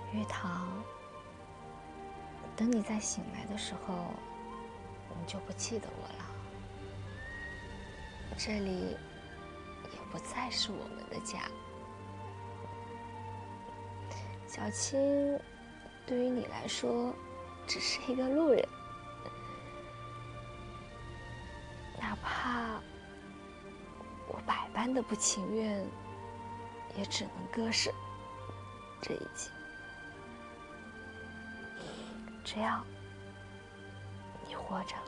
玉堂，等你再醒来的时候，你就不记得我了。这里也不再是我们的家。小青，对于你来说，只是一个路人。哪怕我百般的不情愿，也只能割舍这一切。只要你活着。